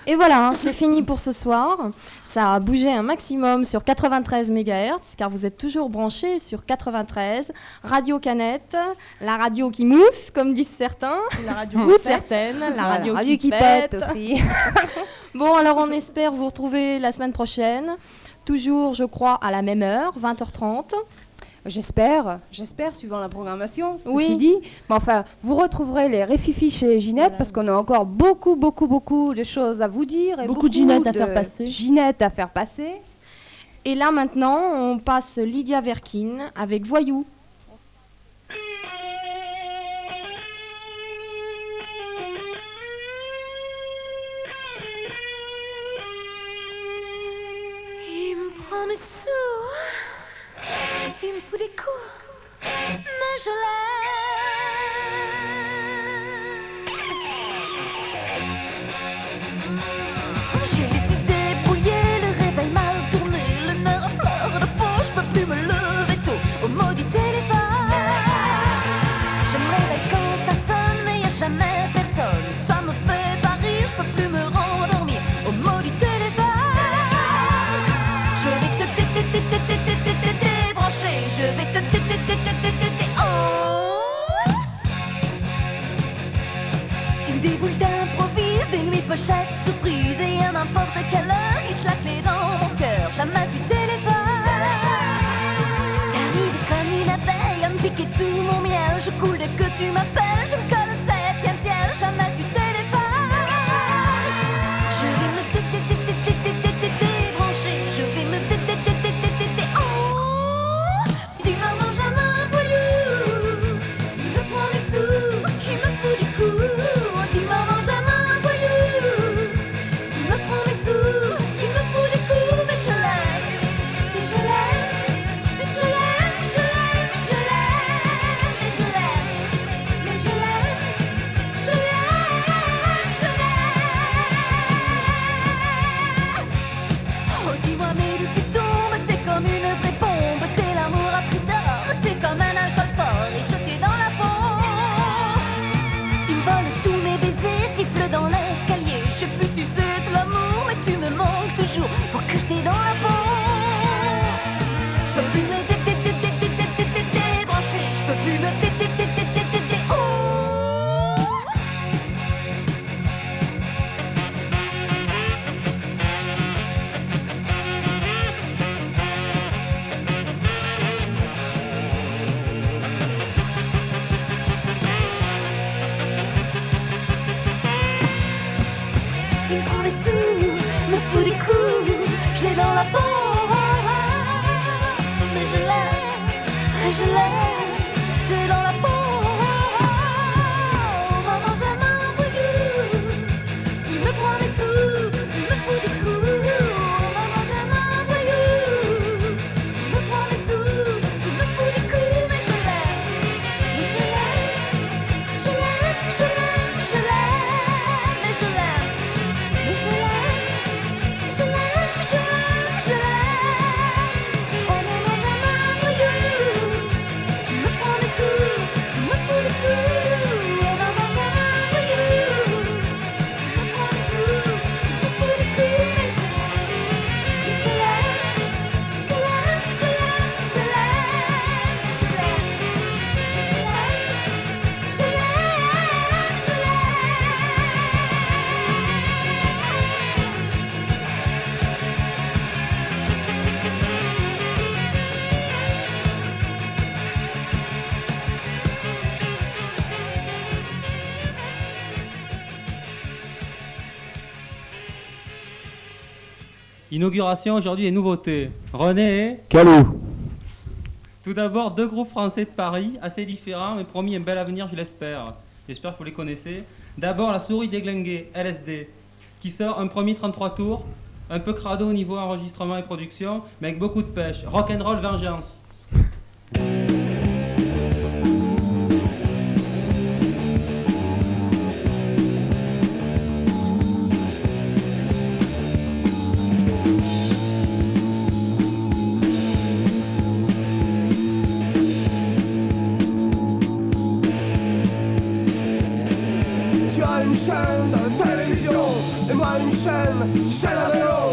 Et voilà, hein, c'est fini pour ce soir. Ça a bougé un maximum sur 93 MHz, car vous êtes toujours branchés sur 93, Radio Canette, la radio qui mousse, comme disent certains, la radio ou certaines, la radio qui pète aussi. Bon, alors on espère vous retrouver la semaine prochaine, toujours, je crois, à la même heure, 20h30. J'espère, suivant la programmation, Oui. ceci dit. Mais enfin, vous retrouverez les réfifis chez Ginette, voilà, parce qu'on a encore beaucoup de choses à vous dire. Et beaucoup de Ginette à faire passer. Et là, maintenant, on passe Lydia Verkin avec Voyou. Il me prend mes sous. Il me fout des coups, mais je l'aime. J'ai les idées brouillées, le réveil mal tourné, le nerf à fleur de peau, je peux plus me lever tôt au maudit téléphone. Je me réveille quand ça sonne, mais y a jamais personne. Ça me fait pas rire, je peux plus me rendormir au maudit téléphone. Je vais te débrancher, je vais te oh. Tu me débrouilles d'improvise, des nuits pochettes surprises, et à n'importe quelle heure il se la clé dans mon cœur. Jamais tu téléphones. T'arrives comme une abeille à me piquer tout mon miel. Je coule dès que tu m'appelles, je me colle au 7e ciel. Jamais tu téléphones. Je vais me débrancher, je vais me oh. Tu m'arranges à un voyou qui me prend les sous, qui me fout des coups. Tu m'arranges à un voyou qui me prend les sous, qui me fout des coups. Mais je l'aime, et je l'aime, et je l'aime, je l'aime, je l'aime, et je l'aime, mais je l'aime, je l'aime, je l'aime. Oh, dis-moi, mais d'où tu tombes? T'es comme une vraie bombe, t'es l'amour à prix d'or, t'es comme un alcool fort et jeté dans la peau. Il me vole tous mes baisers, siffle dans l'escalier. Je sais plus si c'est de l'amour, mais tu me manques toujours pour que je t'ai dans la peau. Je peux plus me débrancher, je peux plus me oh. Il me prend les sous, me fout des coups, je l'ai dans la peau. Mais je l'aime, je l'ai dans la peau. Maman, j'aime un voyou qui me prend les sous, qui me fout des coups. Maman, j'aime un voyou qui me prend les sous, qui me fout des coups. Mais je l'aime, mais je l'aime, je l'aime, je l'aime, je l'aime, mais je l'aime. Mais je l'aime, je l'aime, je l'aime, je l'aime. Oh non, non, j'aime un voyou qui me prend les sous, qui me fout les coups. Oh non, non, j'aime un voyou qui me prend les sous, qui me fout les coups. Mais je l'aime, je l'aime, je l'aime, je l'aime, je l'aime, je l'aime, je l'aime, je Inauguration aujourd'hui et nouveautés. René. Calou. Tout d'abord, deux groupes français de Paris, assez différents, mais promis un bel avenir, je l'espère. J'espère que vous les connaissez. D'abord, la Souris déglinguée, LSD, qui sort un premier 33 tours, un peu crado au niveau enregistrement et production, mais avec beaucoup de pêche. Rock'n'roll vengeance. Tu as une chaîne de télévision et moi une chaîne à vélo.